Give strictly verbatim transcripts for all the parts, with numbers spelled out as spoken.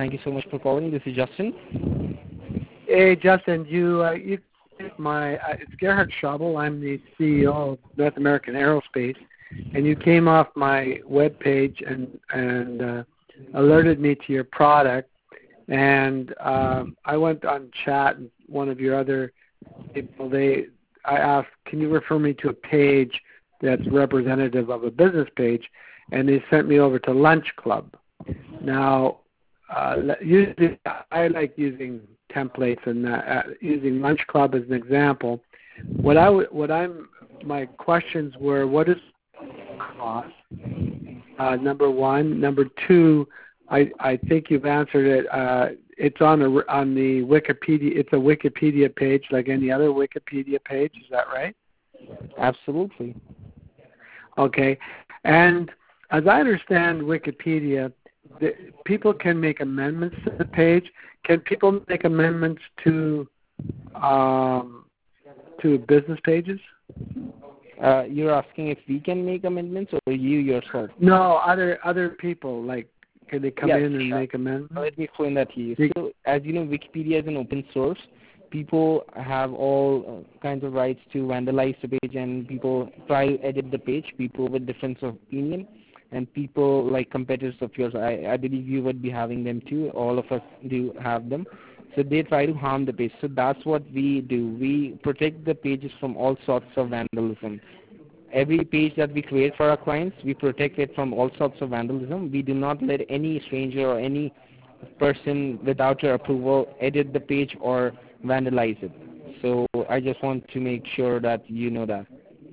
Thank you so much for calling. This is Justin. Hey, Justin, you, uh, you my uh, it's Gerhard Schabel. I'm the C E O of North American Aerospace, and you came off my web page and and uh, alerted me to your product. And um, I went on chat, and one of your other people, they I asked, can you refer me to a page that's representative of a business page? And they sent me over to Lunch Club. Now, uh, usually I like using templates and uh, using Lunch Club as an example. What I what I'm my questions were, what is cost? Uh, number one, number two, I I think you've answered it. Uh, it's on the on the Wikipedia. It's a Wikipedia page like any other Wikipedia page. Is that right? Absolutely. Okay, and as I understand Wikipedia, the, people can make amendments to the page. Can people make amendments to um, to business pages? Uh, you're asking if we can make amendments or you yourself? No, other other people. Like, can they come yes, in and yeah. make amendments? Let me explain that to you. So, as you know, Wikipedia is an open source. People have all uh, kinds of rights to vandalize the page, and people try to edit the page. People with difference of opinion, and people like competitors of yours. I, I believe you would be having them too. All of us do have them. So they try to harm the page. So that's what we do. We protect the pages from all sorts of vandalism. Every page that we create for our clients, we protect it from all sorts of vandalism. We do not let any stranger or any person without your approval edit the page or vandalize it. So I just want to make sure that you know that.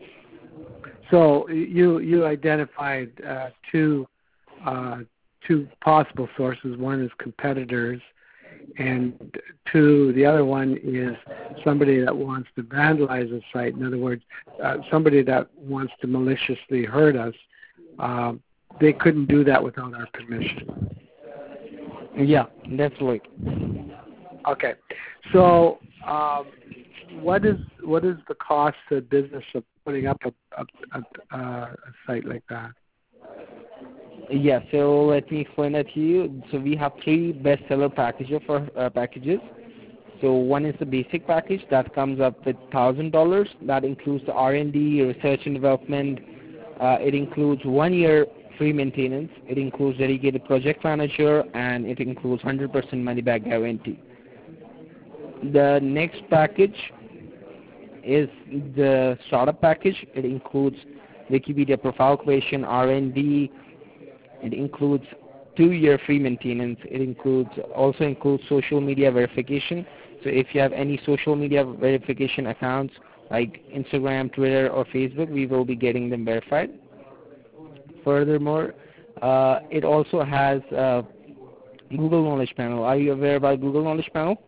So you you identified uh, two uh, two possible sources. One is competitors, and two, the other one is somebody that wants to vandalize a site. In other words, uh, somebody that wants to maliciously hurt us. Uh, they couldn't do that without our permission. Yeah, that's right. Okay, so um, what is what is the cost to business of putting up a, a, a, a site like that? Yeah, so let me explain that to you. So we have three bestseller packages for uh, packages. So one is the basic package that comes up with one thousand dollars. That includes the R and D, research and development. Uh, it includes one year free maintenance. It includes dedicated project manager, and it includes one hundred percent money back guarantee. The next package is the startup package. It includes Wikipedia profile creation, R and D. It includes two-year free maintenance. It includes also includes social media verification. So if you have any social media verification accounts like Instagram, Twitter, or Facebook, we will be getting them verified. Furthermore, uh, it also has uh, Google Knowledge Panel. Are you aware about Google Knowledge Panel?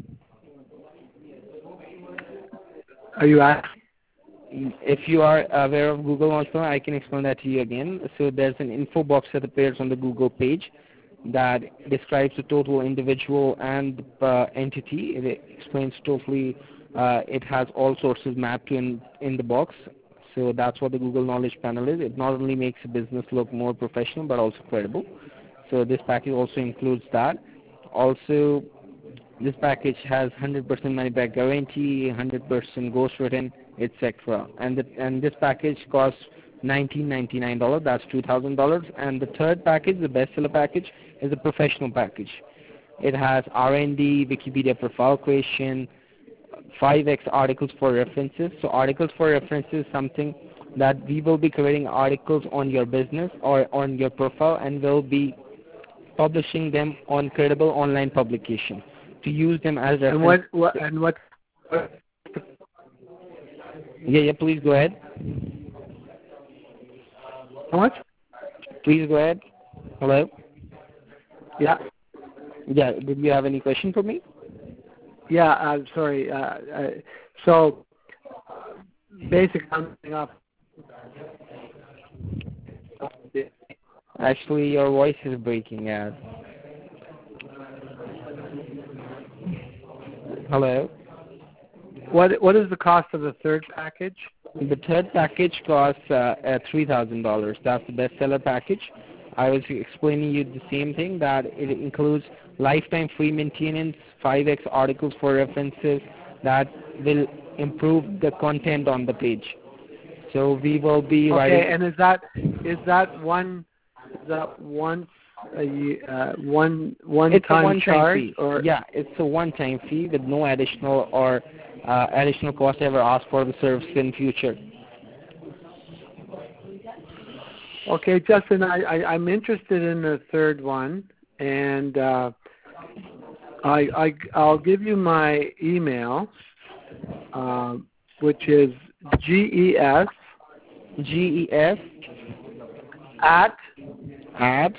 Are you asking? If you are aware of Google Knowledge Panel, I can explain that to you again. So there's an info box that appears on the Google page that describes the total individual and uh, entity. It explains totally, uh, it has all sources mapped to in, in the box. So that's what the Google Knowledge Panel is. It not only makes a business look more professional, but also credible. So this package also includes that. Also, this package has one hundred percent money back guarantee, one hundred percent ghost written, et cetera. And the, and this package costs nineteen ninety-nine dollars. That's two thousand dollars. And the third package, the bestseller package, is the professional package. It has R and D, Wikipedia profile creation, five X articles for references. So articles for references is something that we will be creating articles on your business or on your profile, and will be publishing them on credible online publication to use them as reference. And what, what and what? Yeah, yeah. Please go ahead. How much? Please go ahead. Hello. Yeah. Yeah. Did you have any question for me? Yeah. I'm sorry. Uh, uh, so, basic something up. Actually, your voice is breaking out. Hello. What What is the cost of the third package? The third package costs uh, uh, three thousand dollars. That's the bestseller package. I was explaining you the same thing, that it includes lifetime free maintenance, five x articles for references that will improve the content on the page. So we will be writing. Okay, and is that is that one is that once a ye- uh, one one It's a time one-time charge fee. or Yeah, it's a one-time fee with no additional or uh, additional cost ever asked for the service in future. Okay, Justin, I, I I'm interested in the third one, and uh, I I I'll give you my email, uh, which is G E S G E F at at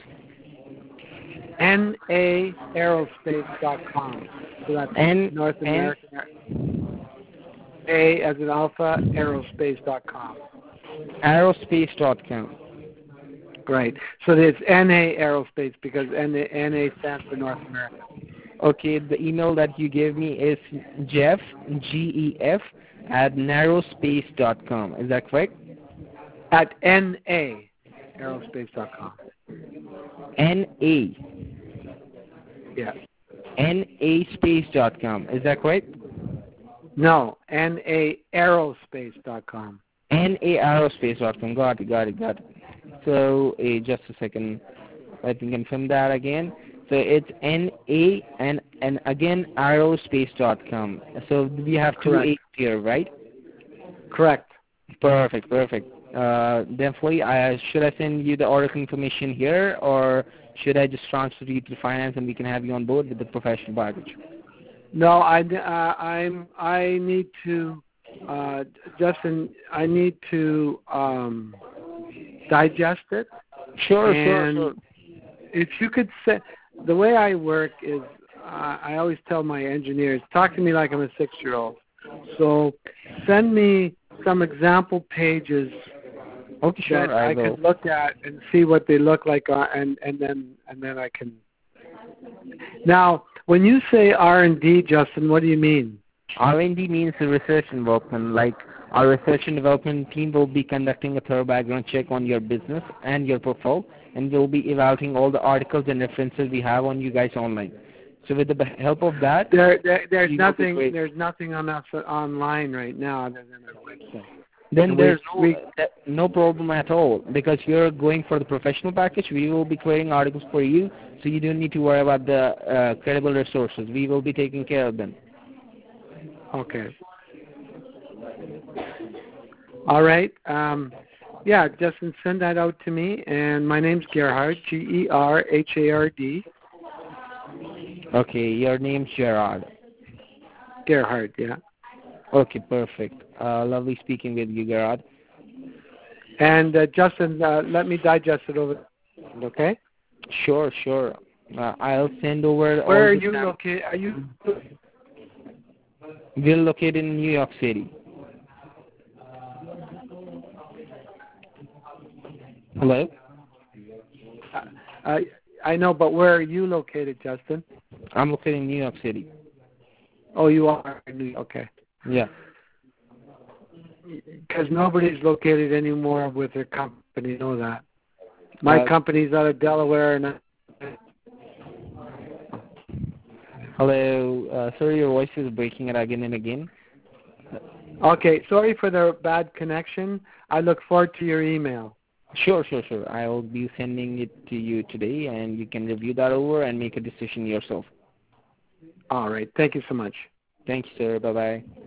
N A aerospace dot com. So that's N North N American A as in alpha aerospace dot com. aerospace dot com. Right. So it's N A aerospace because N A, N A stands for North America. Okay, the email that you gave me is Jeff G E F at narrowspace dot com. Is that correct? At N A aerospace dot com. N A Yeah. N A space dot com. Is that correct? No, N A aerospace dot com. N A aerospace dot com. Got it, got it, got it. So, uh, just a second. Let me confirm that again. So it's N A and, and again aerospace dot com. So we have two Correct. A's here, right? Correct. Perfect, perfect. Uh, definitely, I, should I send you the order information here, or should I just transfer you to finance and we can have you on board with the professional package? No, I, uh, I'm, I need to, uh, Justin, I need to um, digest it. Sure, and sure, sure. If you could say, the way I work is, uh, I always tell my engineers, talk to me like I'm a six-year-old. So send me some example pages Okay, sure, that I, I will. could look at and see what they look like, uh, and and then and then I can. Now, when you say R and D, Justin, what do you mean? R and D means research and development. Like our research and development team will be conducting a thorough background check on your business and your profile, and we'll be evaluating all the articles and references we have on you guys online. So with the help of that, There, there there's you will be nothing. great. There's nothing on us online right now other than our website. Then And there's we, no, uh, no problem at all, because you're going for the professional package. We will be creating articles for you, so you don't need to worry about the uh, credible resources. We will be taking care of them. Okay. All right. Um, yeah, Justin, send that out to me. And my name's Gerhard, G E R H A R D. Okay, your name's Gerard. Gerhard, yeah. Okay, perfect. Uh, lovely speaking with you, Gerard. And uh, Justin, uh, let me digest it over. Okay. Sure, sure. Uh, I'll send over. Where all are the you sam- located? Are you? We're located in New York City. Hello? Uh, uh, I know, but where are you located, Justin? I'm located in New York City. Oh, you are in New York. Okay. Yeah. Because nobody's located anymore with their company. You know that. My Uh, company's out of Delaware, and I, hello. Uh, sorry, your voice is breaking it again and again. okay. Sorry for the bad connection. I look forward to your email. Sure, sure, sure. I will be sending it to you today, and you can review that over and make a decision yourself. All right. Thank you so much. Thank you, sir. Bye-bye.